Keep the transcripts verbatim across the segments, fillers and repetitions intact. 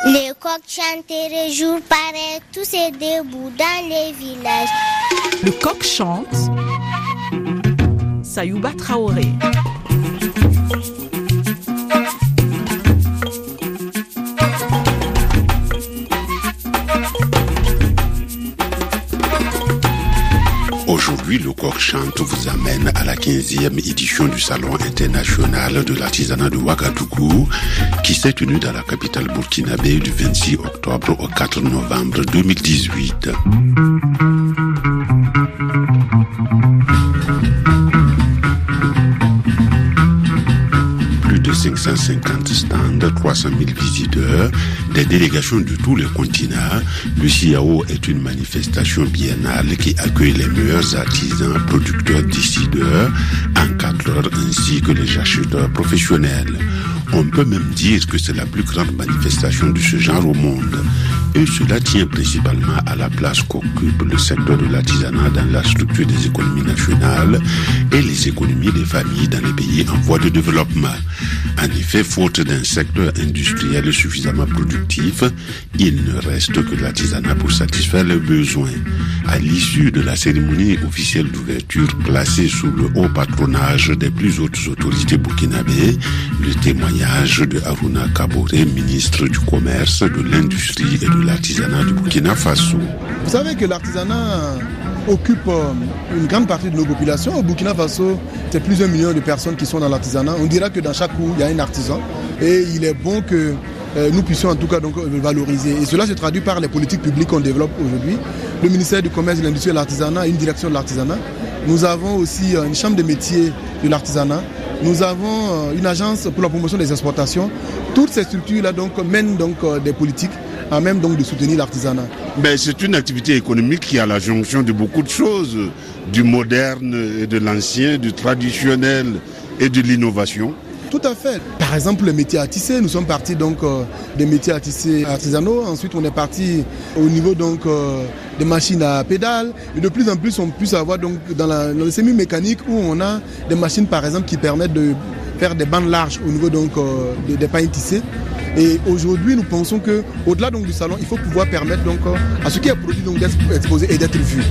Les coqs chanteraient jour pareil, tous est debout dans les villages. Le coq chante. Sayouba Traoré. Aujourd'hui, le coq chante vous amène à la quinzième édition du Salon international de l'artisanat de Ouagadougou, qui s'est tenu dans la capitale burkinabé du vingt-six octobre au quatre novembre deux mille dix-huit. cinq cent cinquante stands, trois cent mille visiteurs, des délégations de tous les continents. Le C I A O est une manifestation biennale qui accueille les meilleurs artisans, producteurs, décideurs, encadreurs ainsi que les acheteurs professionnels. On peut même dire que c'est la plus grande manifestation de ce genre au monde. Et cela tient principalement à la place qu'occupe le secteur de l'artisanat dans la structure des économies nationales et les économies des familles dans les pays en voie de développement. En effet, faute d'un secteur industriel suffisamment productif, il ne reste que l'artisanat pour satisfaire les besoins. À l'issue de la cérémonie officielle d'ouverture placée sous le haut patronage des plus hautes autorités burkinabées, le témoignage de Harouna Kaboré, ministre du Commerce, de l'Industrie et de l'artisanat du Burkina Faso. Vous savez que l'artisanat occupe une grande partie de nos populations. Au Burkina Faso, c'est plusieurs millions de personnes qui sont dans l'artisanat. On dira que dans chaque cour, il y a un artisan. Et il est bon que euh, nous puissions en tout cas donc, le valoriser. Et cela se traduit par les politiques publiques qu'on développe aujourd'hui. Le ministère du Commerce, de l'Industrie et de l'Artisanat, une direction de l'artisanat. Nous avons aussi une chambre de métiers de l'artisanat. Nous avons une agence pour la promotion des exportations. Toutes ces structures-là donc, mènent donc, des politiques à même donc, de soutenir l'artisanat. Ben, c'est une activité économique qui a la jonction de beaucoup de choses, du moderne et de l'ancien, du traditionnel et de l'innovation. Tout à fait. Par exemple, le métier à tisser, nous sommes partis donc euh, des métiers à tisser artisanaux. Ensuite, on est parti au niveau donc euh, des machines à pédales. Et de plus en plus, on peut avoir donc dans, la, dans le semi-mécanique où on a des machines, par exemple, qui permettent de faire des bandes larges au niveau donc euh, des, des pailles tissées. Et aujourd'hui, nous pensons que, au-delà donc du salon, il faut pouvoir permettre donc à ce qui est produit donc d'être exposé et d'être vu.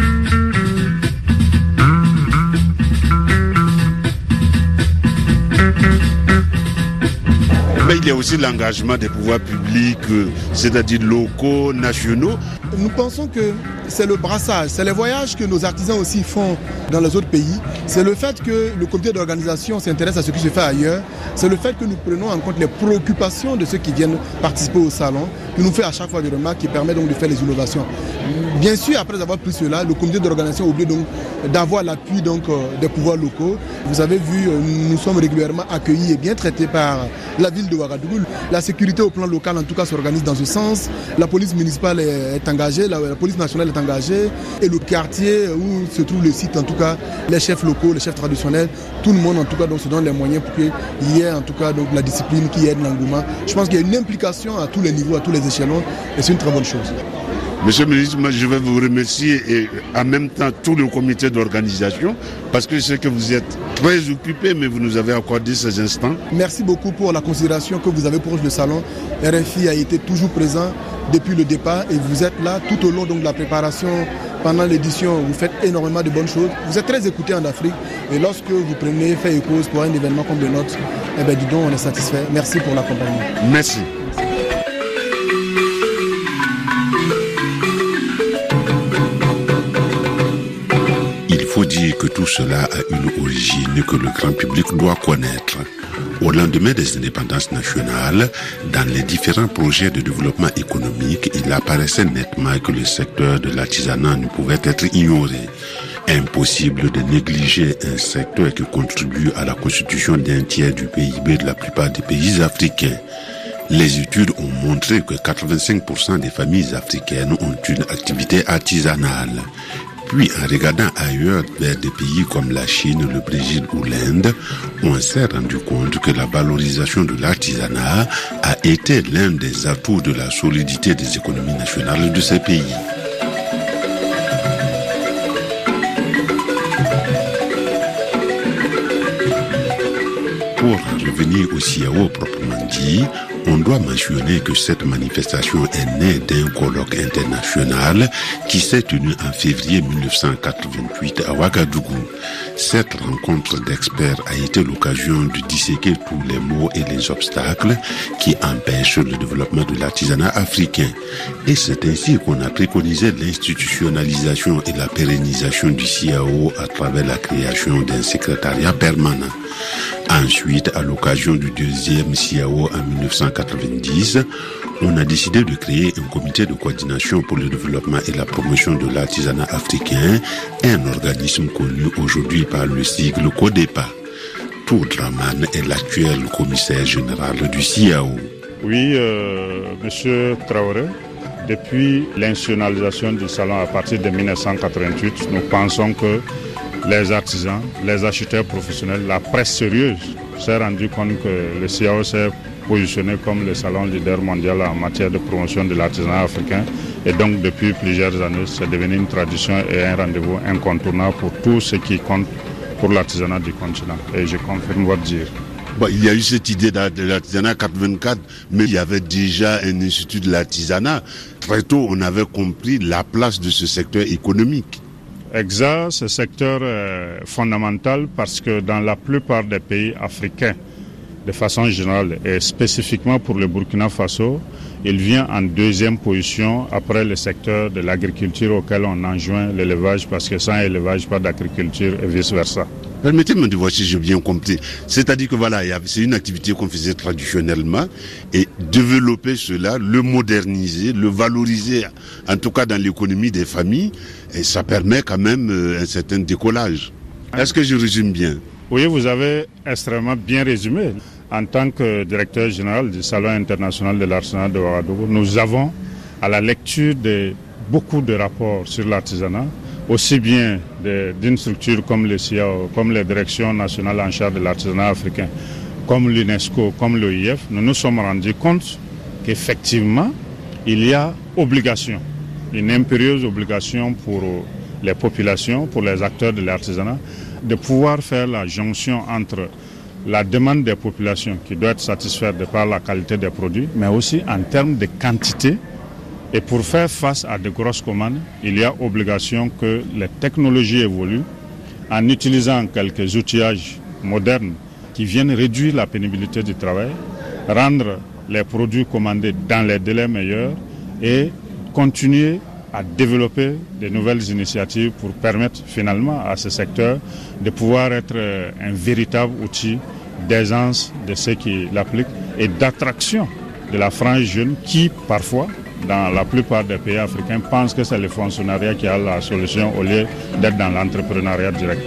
Mais il y a aussi l'engagement des pouvoirs publics, c'est-à-dire locaux, nationaux. Nous pensons que c'est le brassage, c'est les voyages que nos artisans aussi font dans les autres pays. C'est le fait que le comité d'organisation s'intéresse à ce qui se fait ailleurs. C'est le fait que nous prenons en compte les préoccupations de ceux qui viennent participer au salon, qui nous fait à chaque fois des remarques qui permettent donc de faire les innovations. Bien sûr, après avoir pris cela, le comité d'organisation oublie donc d'avoir l'appui donc des pouvoirs locaux. Vous avez vu, nous sommes régulièrement accueillis et bien traités par la ville de Ouagadougou. La sécurité au plan local, en tout cas, s'organise dans ce sens. La police municipale est engagée, la, la police nationale est engagée. Et le quartier où se trouve le site, en tout cas, les chefs locaux, les chefs traditionnels, tout le monde, en tout cas, donc, se donne les moyens pour qu'il y ait, en tout cas, donc, la discipline qui aide l'engouement. Je pense qu'il y a une implication à tous les niveaux, à tous les échelons, et c'est une très bonne chose. Monsieur le ministre, moi, je vais vous remercier et en même temps tout le comité d'organisation parce que je sais que vous êtes très occupé, mais vous nous avez accordé ces instants. Merci beaucoup pour la considération que vous avez pour le salon. R F I a été toujours présent depuis le départ et vous êtes là tout au long donc, de la préparation. Pendant l'édition, vous faites énormément de bonnes choses. Vous êtes très écoutés en Afrique et lorsque vous prenez fait et cause pour un événement comme le nôtre, eh bien, dis donc, on est satisfait. Merci pour l'accompagnement. Merci. Il faut dire que tout cela a une origine que le grand public doit connaître. Au lendemain des indépendances nationales, dans les différents projets de développement économique, il apparaissait nettement que le secteur de l'artisanat ne pouvait être ignoré. Impossible de négliger un secteur qui contribue à la constitution d'un tiers du P I B de la plupart des pays africains. Les études ont montré que quatre-vingt-cinq pour cent des familles africaines ont une activité artisanale. Puis, en regardant ailleurs vers des pays comme la Chine, le Brésil ou l'Inde, on s'est rendu compte que la valorisation de l'artisanat a été l'un des atouts de la solidité des économies nationales de ces pays. Pour revenir au C I A O proprement dit, On doit mentionner que cette manifestation est née d'un colloque international qui s'est tenu en février dix-neuf cent quatre-vingt-huit à Ouagadougou. Cette rencontre d'experts a été l'occasion de disséquer tous les maux et les obstacles qui empêchent le développement de l'artisanat africain. Et c'est ainsi qu'on a préconisé l'institutionnalisation et la pérennisation du C I A O à travers la création d'un secrétariat permanent. Ensuite, à l'occasion du deuxième C I A O en dix-neuf cent quatre-vingt-dix, on a décidé de créer un comité de coordination pour le développement et la promotion de l'artisanat africain, un organisme connu aujourd'hui par le sigle CODEPA. Tour Draman est l'actuel commissaire général du C I A O. Oui, euh, Monsieur Traoré, depuis l'institutionnalisation du salon à partir de dix-neuf cent quatre-vingt-huit, nous pensons que les artisans, les acheteurs professionnels, la presse sérieuse s'est rendu compte que le C I A O s'est positionné comme le salon leader mondial en matière de promotion de l'artisanat africain. Et donc depuis plusieurs années, c'est devenu une tradition et un rendez-vous incontournable pour tout ce qui compte pour l'artisanat du continent. Et je confirme votre dire. Bon, il y a eu cette idée de l'artisanat quatre-vingt-quatre, mais il y avait déjà un institut de l'artisanat. Très tôt, on avait compris la place de ce secteur économique. Exact, ce secteur est fondamental parce que dans la plupart des pays africains, de façon générale et spécifiquement pour le Burkina Faso, il vient en deuxième position après le secteur de l'agriculture auquel on enjoint l'élevage parce que sans élevage, pas d'agriculture et vice-versa. Permettez-moi de voir si j'ai bien compris. C'est-à-dire que voilà, c'est une activité qu'on faisait traditionnellement et développer cela, le moderniser, le valoriser, en tout cas dans l'économie des familles, et ça permet quand même un certain décollage. Est-ce que je résume bien? Oui, vous avez extrêmement bien résumé. En tant que directeur général du Salon international de l'artisanat de Ouagadougou, nous avons, à la lecture de beaucoup de rapports sur l'artisanat, aussi bien d'une structure comme le C I A O, comme les directions nationales en charge de l'artisanat africain, comme l'UNESCO, comme l'O I F, nous nous sommes rendus compte qu'effectivement, il y a obligation, une impérieuse obligation pour les populations, pour les acteurs de l'artisanat, de pouvoir faire la jonction entre la demande des populations qui doit être satisfaite de par la qualité des produits, mais aussi en termes de quantité. Et pour faire face à de grosses commandes, il y a obligation que les technologies évoluent en utilisant quelques outillages modernes qui viennent réduire la pénibilité du travail, rendre les produits commandés dans les délais meilleurs et continuer à développer de nouvelles initiatives pour permettre finalement à ce secteur de pouvoir être un véritable outil d'aisance de ceux qui l'appliquent et d'attraction de la frange jeune qui parfois, dans la plupart des pays africains, pensent que c'est le fonctionnariat qui a la solution au lieu d'être dans l'entrepreneuriat direct.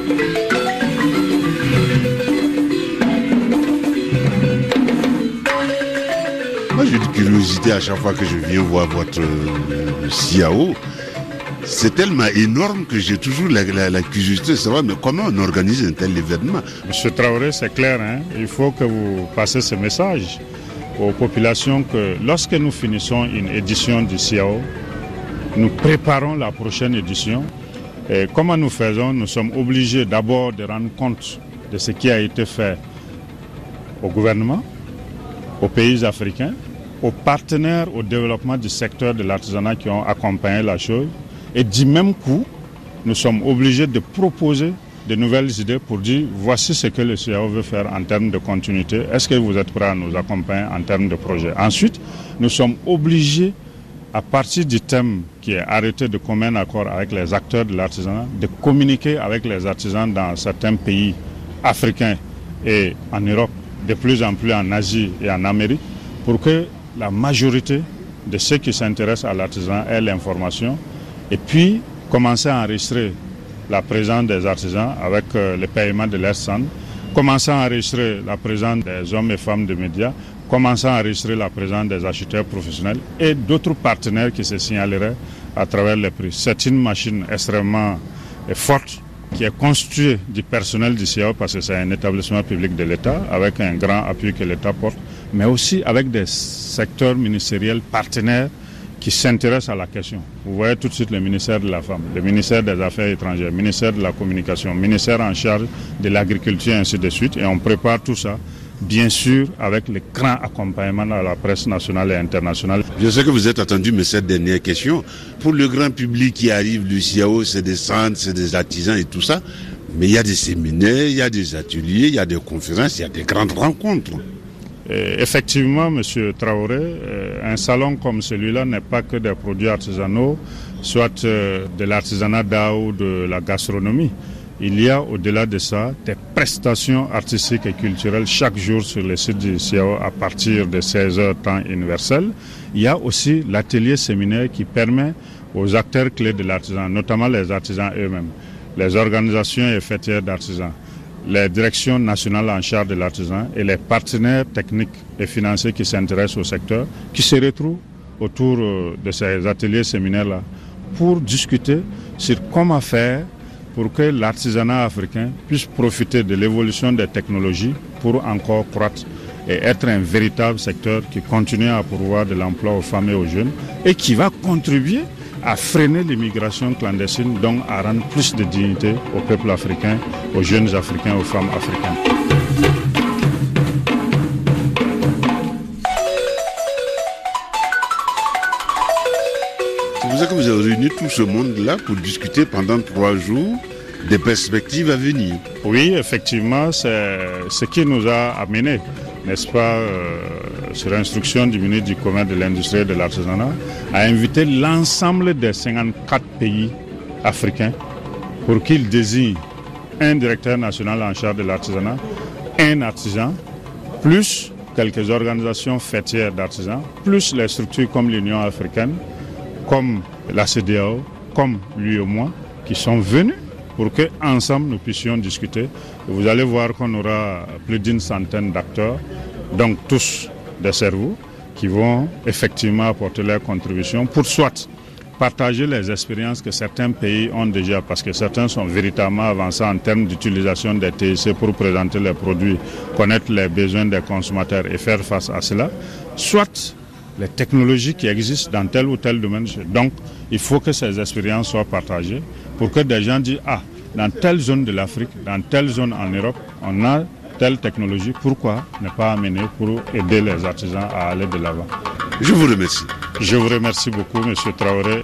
Moi, j'ai une curiosité à chaque fois que je viens voir votre euh, C I A O. C'est tellement énorme que j'ai toujours la, la, la curiosité de savoir mais comment on organise un tel événement. Monsieur Traoré, c'est clair, hein? Il faut que vous passez ce message aux populations que lorsque nous finissons une édition du C I A O, nous préparons la prochaine édition. Et comment nous faisons? Nous sommes obligés d'abord de rendre compte de ce qui a été fait au gouvernement, aux pays africains, aux partenaires au développement du secteur de l'artisanat qui ont accompagné la chose. Et du même coup, nous sommes obligés de proposer de nouvelles idées pour dire voici ce que le C I A O veut faire en termes de continuité. Est-ce que vous êtes prêts à nous accompagner en termes de projet? Ensuite, nous sommes obligés, à partir du thème qui est arrêté de commun accord avec les acteurs de l'artisanat, de communiquer avec les artisans dans certains pays africains et en Europe, de plus en plus en Asie et en Amérique, pour que la majorité de ceux qui s'intéressent à l'artisanat aient l'information et puis commencer à enregistrer la présence des artisans avec euh, le paiement de leur stand, commencer à enregistrer la présence des hommes et femmes de médias, commencer à enregistrer la présence des acheteurs professionnels et d'autres partenaires qui se signaleraient à travers les prix. C'est une machine extrêmement euh, forte qui est constituée du personnel du C I A O parce que c'est un établissement public de l'État avec un grand appui que l'État porte, mais aussi avec des secteurs ministériels partenaires qui s'intéressent à la question. Vous voyez tout de suite le ministère de la Femme, le ministère des Affaires étrangères, le ministère de la Communication, le ministère en charge de l'agriculture et ainsi de suite. Et on prépare tout ça bien sûr avec le grand accompagnement de la presse nationale et internationale. Je sais que vous êtes attendu, mais cette dernière question, pour le grand public qui arrive du C I A O, c'est des centres, c'est des artisans et tout ça, mais il y a des séminaires, il y a des ateliers, il y a des conférences, il y a des grandes rencontres. Et effectivement, M. Traoré, un salon comme celui-là n'est pas que des produits artisanaux, soit de l'artisanat d'art ou de la gastronomie. Il y a au-delà de ça des prestations artistiques et culturelles chaque jour sur le site du C I A O à partir de seize heures temps universel. Il y a aussi l'atelier séminaire qui permet aux acteurs clés de l'artisanat, notamment les artisans eux-mêmes, les organisations et fêtières d'artisans, les directions nationales en charge de l'artisan et les partenaires techniques et financiers qui s'intéressent au secteur, qui se retrouvent autour de ces ateliers séminaires-là pour discuter sur comment faire pour que l'artisanat africain puisse profiter de l'évolution des technologies pour encore croître et être un véritable secteur qui continue à pourvoir de l'emploi aux femmes et aux jeunes et qui va contribuer à freiner l'immigration clandestine, donc à rendre plus de dignité au peuple africain, aux jeunes africains, aux femmes africaines. C'est pour ça que vous avez réuni tout ce monde-là pour discuter pendant trois jours des perspectives à venir. Oui, effectivement, c'est ce qui nous a amenés, n'est-ce pas, euh, sur instruction du ministre du Commerce, de l'Industrie et de l'Artisanat, à inviter l'ensemble des cinquante-quatre pays africains pour qu'ils désignent un directeur national en charge de l'artisanat, un artisan, plus quelques organisations fêtières d'artisans, plus les structures comme l'Union africaine, comme la C E D E A O, comme l'U E M O A, qui sont venus pour qu'ensemble nous puissions discuter. Et vous allez voir qu'on aura plus d'une centaine d'acteurs, donc tous des cerveaux, qui vont effectivement apporter leur contribution pour soit partager les expériences que certains pays ont déjà, parce que certains sont véritablement avancés en termes d'utilisation des T I C pour présenter les produits, connaître les besoins des consommateurs et faire face à cela, soit les technologies qui existent dans tel ou tel domaine. Donc, il faut que ces expériences soient partagées pour que des gens disent « Ah, dans telle zone de l'Afrique, dans telle zone en Europe, on a telle technologie, pourquoi ne pas amener pour aider les artisans à aller de l'avant ?» Je vous remercie. Je vous remercie beaucoup, M. Traoré.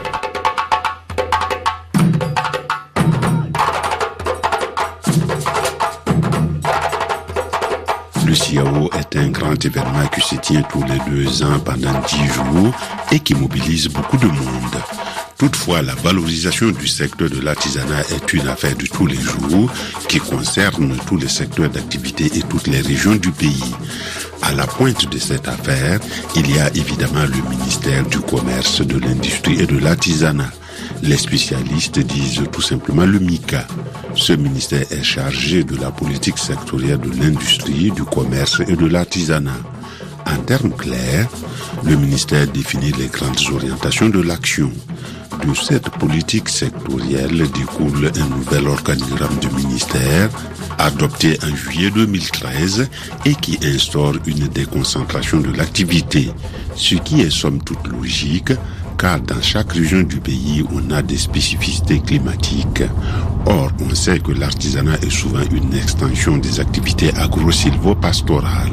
Le C I A O est un grand événement qui se tient tous les deux ans pendant dix jours et qui mobilise beaucoup de monde. Toutefois, la valorisation du secteur de l'artisanat est une affaire de tous les jours qui concerne tous les secteurs d'activité et toutes les régions du pays. À la pointe de cette affaire, il y a évidemment le ministère du Commerce, de l'Industrie et de l'Artisanat. Les spécialistes disent tout simplement le MICA. Ce ministère est chargé de la politique sectorielle de l'industrie, du commerce et de l'artisanat. En termes clairs, le ministère définit les grandes orientations de l'action. De cette politique sectorielle découle un nouvel organigramme du ministère, adopté en juillet deux mille treize et qui instaure une déconcentration de l'activité, ce qui est somme toute logique, car dans chaque région du pays, on a des spécificités climatiques. Or, on sait que l'artisanat est souvent une extension des activités agro-silvo-pastorales.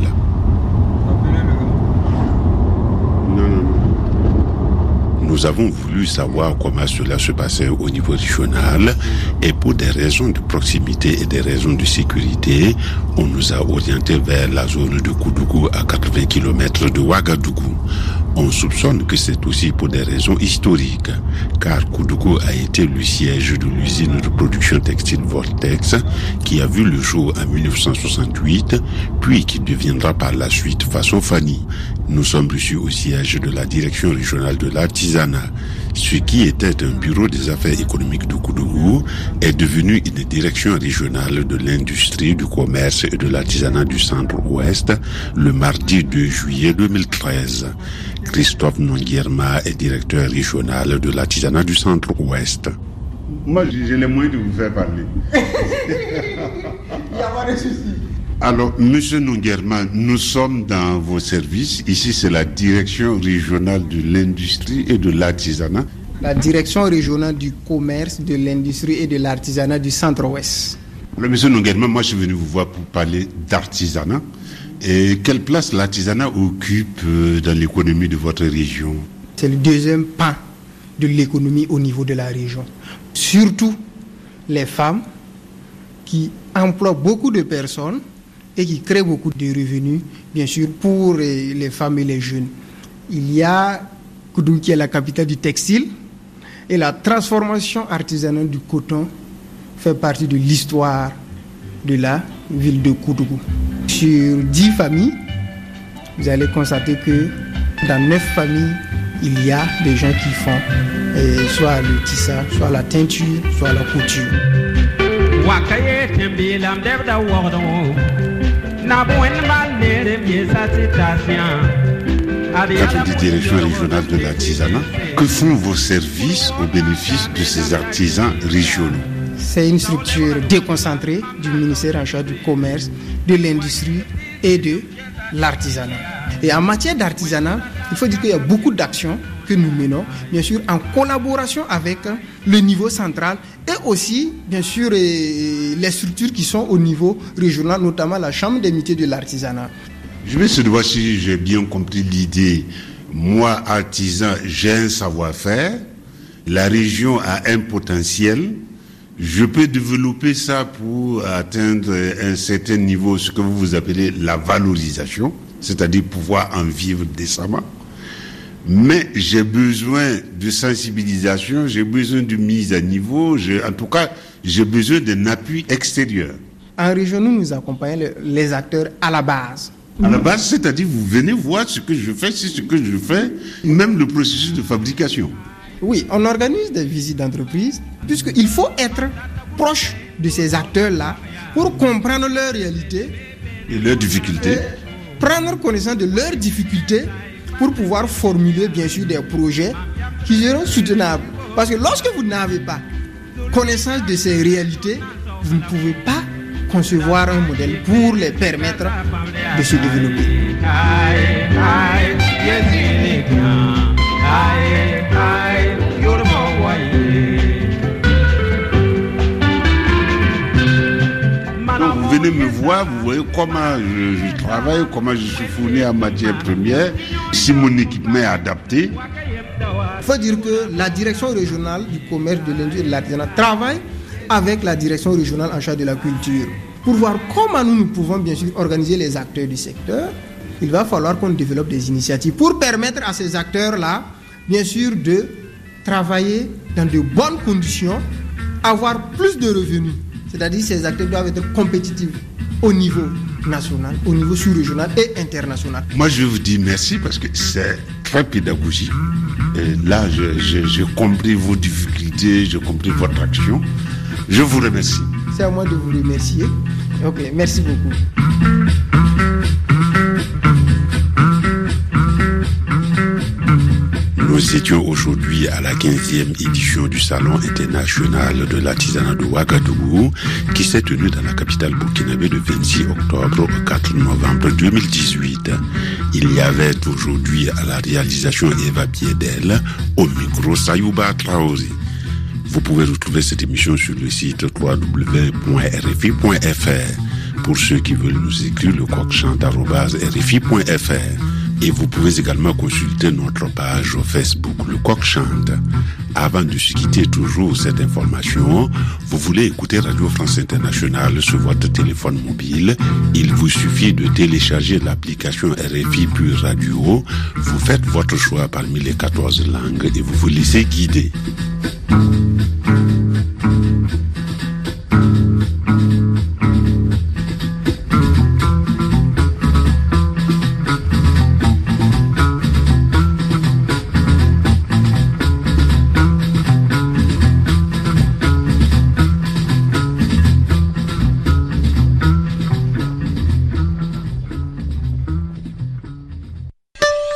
Non, non, non. Nous avons voulu savoir comment cela se passait au niveau régional et pour des raisons de proximité et des raisons de sécurité, on nous a orientés vers la zone de Koudougou à quatre-vingts kilomètres de Ouagadougou. On soupçonne que c'est aussi pour des raisons historiques, car Koudougou a été le siège de l'usine de production textile Vortex, qui a vu le jour en mille neuf cent soixante-huit, puis qui deviendra par la suite Faso Fani. Nous sommes reçus au siège de la direction régionale de l'artisanat. Ce qui était un bureau des affaires économiques de Koudougou est devenu une direction régionale de l'industrie, du commerce et de l'artisanat du centre-ouest le mardi deux juillet deux mille treize. Christophe Nongierma est directeur régional de l'artisanat du centre-ouest. Moi, j'ai les moyens de vous faire parler. Il n'y a pas de souci. Alors, Monsieur Nongierma, nous sommes dans vos services. Ici, c'est la direction régionale de l'industrie et de l'artisanat. La direction régionale du commerce, de l'industrie et de l'artisanat du centre-ouest. Alors, Monsieur Nongierma, moi, je suis venu vous voir pour parler d'artisanat. Et quelle place l'artisanat occupe dans l'économie de votre région? C'est le deuxième pan de l'économie au niveau de la région. Surtout les femmes qui emploient beaucoup de personnes et qui créent beaucoup de revenus, bien sûr, pour les femmes et les jeunes. Il y a Koudougou qui est la capitale du textile et la transformation artisanale du coton fait partie de l'histoire de la ville de Koudougou. Sur dix familles, vous allez constater que dans neuf familles, il y a des gens qui font eh, soit le tissage, soit la teinture, soit la couture. Cadre de direction régionale de l'artisanat, que font vos services au bénéfice de ces artisans régionaux? C'est une structure déconcentrée du ministère en charge du commerce, de l'industrie et de l'artisanat. Et en matière d'artisanat, il faut dire qu'il y a beaucoup d'actions que nous menons, bien sûr, en collaboration avec le niveau central et aussi, bien sûr, les structures qui sont au niveau régional, notamment la Chambre des métiers de l'artisanat. Je vais se voir si j'ai bien compris l'idée. Moi, artisan, j'ai un savoir-faire. La région a un potentiel. Je peux développer ça pour atteindre un certain niveau, ce que vous vous appelez la valorisation, c'est-à-dire pouvoir en vivre décemment. Mais j'ai besoin de sensibilisation, j'ai besoin de mise à niveau, j'ai, en tout cas, j'ai besoin d'un appui extérieur. En région, nous nous accompagnons les acteurs à la base. À la base, c'est-à-dire vous venez voir ce que je fais, c'est ce que je fais, même le processus de fabrication. Oui, on organise des visites d'entreprise, puisqu'il faut être proche de ces acteurs-là pour comprendre leur réalité et leurs difficultés. Et prendre connaissance de leurs difficultés pour pouvoir formuler, bien sûr, des projets qui seront soutenables. Parce que lorsque vous n'avez pas connaissance de ces réalités, vous ne pouvez pas concevoir un modèle pour les permettre de se développer. Donc vous venez me voir, vous voyez comment je, je travaille, comment je suis fourni en matière première, si mon équipement est adapté. Il faut dire que la direction régionale du commerce, de l'industrie et de l'artisanat travaille avec la direction régionale en charge de la culture pour voir comment nous, nous pouvons bien sûr organiser les acteurs du secteur. Il va falloir qu'on développe des initiatives pour permettre à ces acteurs-là, bien sûr, de travailler dans de bonnes conditions, avoir plus de revenus. C'est-à-dire que ces acteurs doivent être compétitifs au niveau national, au niveau sous-régional et international. Moi, je vous dis merci parce que c'est très pédagogique. Et là, je, je, j'ai compris vos difficultés, j'ai compris votre action. Je vous remercie. C'est à moi de vous remercier. Ok, merci beaucoup. Nous étions aujourd'hui à la quinzième édition du Salon international de l'artisanat de Ouagadougou qui s'est tenu dans la capitale burkinabé de vingt-six octobre au quatre novembre deux mille dix-huit. Il y avait aujourd'hui à la réalisation Eva Biedel, au micro Sayouba Traoré. Vous pouvez retrouver cette émission sur le site w w w point r f i point f r. Pour ceux qui veulent nous écrire, le coq chante arobase r f i point f r. Et vous pouvez également consulter notre page au Facebook, le coq chante. Avant de se quitter toujours cette information, vous voulez écouter Radio France Internationale sur votre téléphone mobile, il vous suffit de télécharger l'application R F I Pure Radio, vous faites votre choix parmi les quatorze langues et vous vous laissez guider.